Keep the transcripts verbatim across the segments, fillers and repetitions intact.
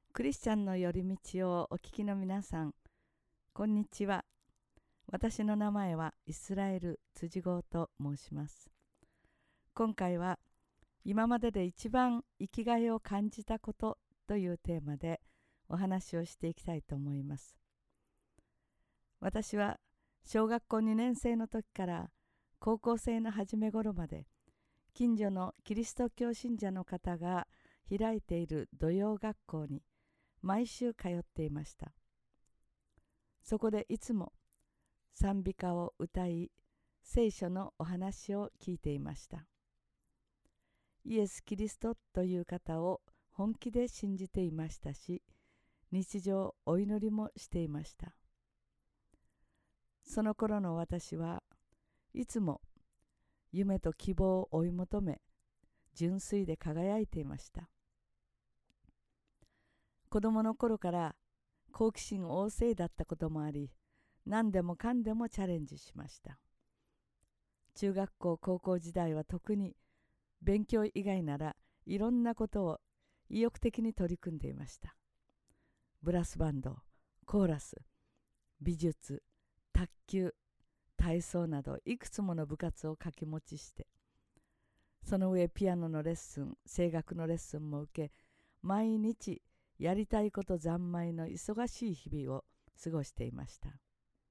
クリスチャンの寄り道をお聞きの皆さん、こんにちは。私の名前はイスラエル辻郷と申します。今回は今までで一番生きがいを感じたことというテーマでお話をしていきたいと思います。私は小学校にねん生の時から高校生の初め頃まで近所のキリスト教信者の方が開いている土曜学校に毎週通っていました。そこでいつも賛美歌を歌い、聖書のお話を聞いていました。イエス・キリストという方を本気で信じていましたし、日常お祈りもしていました。その頃の私はいつも夢と希望を追い求め、純粋で輝いていました。子供の頃から好奇心旺盛だったこともあり、何でもかんでもチャレンジしました。中学校高校時代は特に勉強以外ならいろんなことを意欲的に取り組んでいました。ブラスバンド、コーラス、美術、卓球、体操などいくつもの部活を掛け持ちして、その上ピアノのレッスン、声楽のレッスンも受け、毎日やりたいこと三昧の忙しい日々を過ごしていました。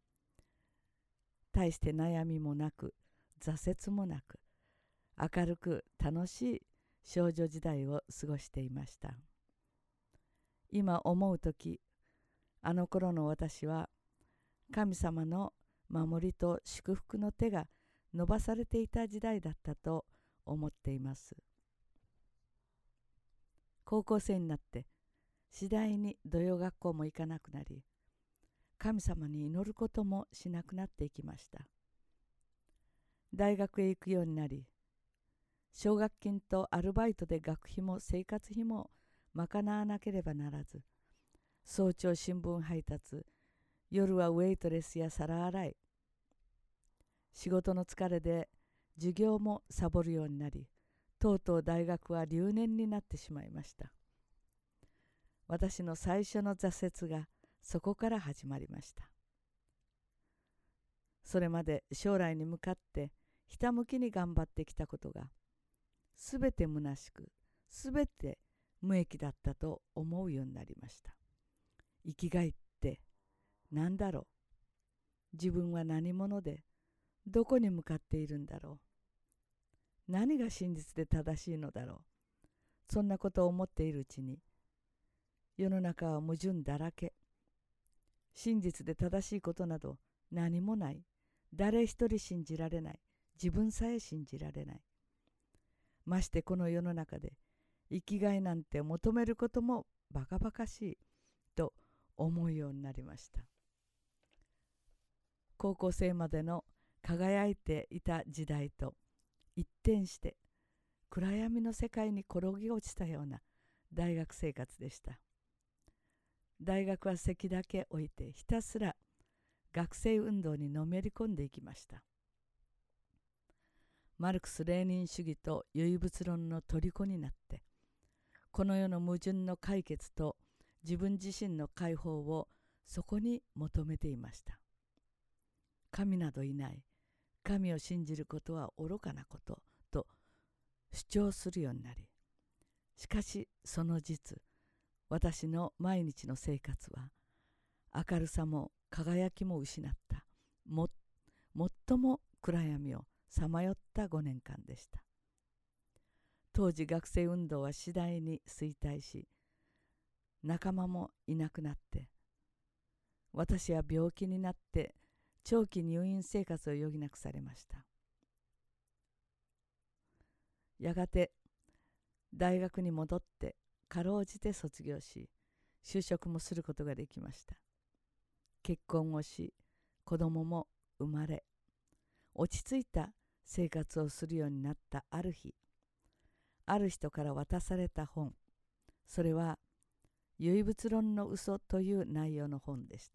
大して悩みもなく、挫折もなく、明るく楽しい少女時代を過ごしていました。今思うとき、あの頃の私は神様の守りと祝福の手が伸ばされていた時代だったと思っています。高校生になって次第に土曜学校も行かなくなり、神様に祈ることもしなくなっていきました。大学へ行くようになり、奨学金とアルバイトで学費も生活費も賄わなければならず、早朝新聞配達、夜はウェイトレスや皿洗い、仕事の疲れで授業もサボるようになり、とうとう大学は留年になってしまいました。私の最初の挫折がそこから始まりました。それまで将来に向かってひたむきに頑張ってきたことが、すべて虚しく、すべて無益だったと思うようになりました。生きがいって何だろう。自分は何者で、どこに向かっているんだろう。何が真実で正しいのだろう。そんなことを思っているうちに、世の中は矛盾だらけ。真実で正しいことなど何もない。誰一人信じられない。自分さえ信じられない。ましてこの世の中で生きがいなんて求めることもバカバカしいと思うようになりました。高校生までの輝いていた時代と一転して暗闇の世界に転げ落ちたような大学生活でした。大学は席だけ置いてひたすら学生運動にのめり込んでいきました。マルクス・レーニン主義と唯物論の虜になって、この世の矛盾の解決と自分自身の解放をそこに求めていました。神などいない、神を信じることは愚かなことと主張するようになり、しかしその実、私の毎日の生活は明るさも輝きも失ったも最も暗闇をさまよったごねんかんでした。当時学生運動は次第に衰退し、仲間もいなくなって、私は病気になって長期入院生活を余儀なくされました。やがて大学に戻ってかろうじて卒業し、就職もすることができました。結婚をし、子供も生まれ、落ち着いた生活をするようになったある日、ある人から渡された本、それは唯物論の嘘という内容の本でした。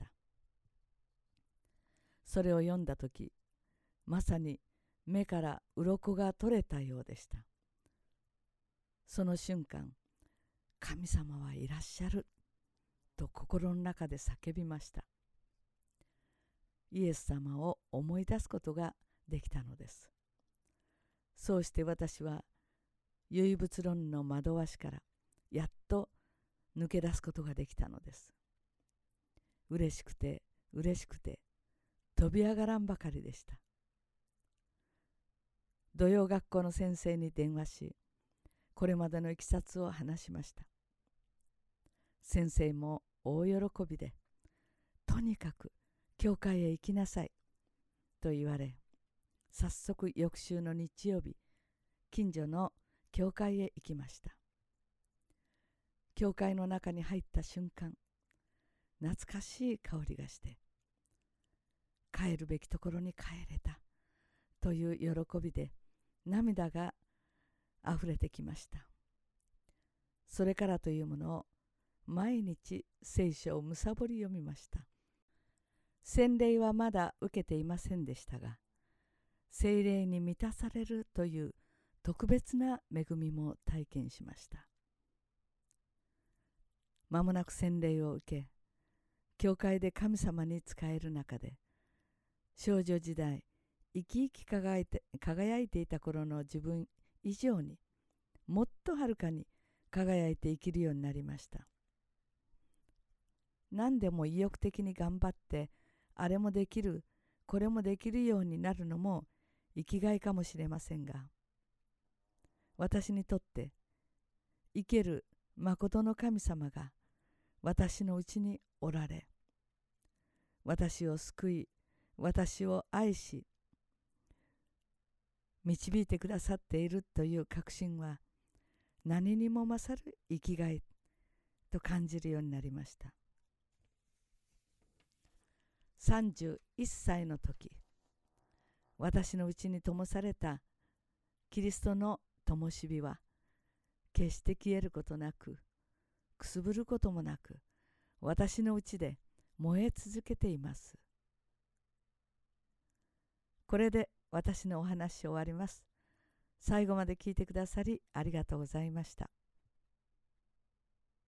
それを読んだとき、まさに目から鱗が取れたようでした。その瞬間、神様はいらっしゃると心の中で叫びました。イエス様を思い出すことができたのです。そうして私は唯物論の惑わしからやっと抜け出すことができたのです。嬉しくて嬉しくて飛び上がらんばかりでした。土曜学校の先生に電話し、これまでのいきさつを話しました。先生も大喜びで、とにかく教会へ行きなさいと言われ、早速翌週の日曜日、近所の教会へ行きました。教会の中に入った瞬間、懐かしい香りがして、帰るべきところに帰れたという喜びで涙があふれてきました。それからというものを毎日聖書をむさぼり読みました。洗礼はまだ受けていませんでしたが、聖霊に満たされるという特別な恵みも体験しました。まもなく洗礼を受け、教会で神様に仕える中で、少女時代、生き生き輝いて、輝いていた頃の自分以上に、もっとはるかに輝いて生きるようになりました。何でも意欲的に頑張って、あれもできる、これもできるようになるのも生きがいかもしれませんが、私にとって生けるまことの神様が私のうちにおられ、私を救い、私を愛し、導いてくださっているという確信は何にも勝る生きがいと感じるようになりました。さんじゅういっさいの時、私のうちに灯されたキリストの灯火は決して消えることなく、くすぶることもなく、私のうちで燃え続けています。これで私のお話を終わります。最後まで聞いてくださりありがとうございました。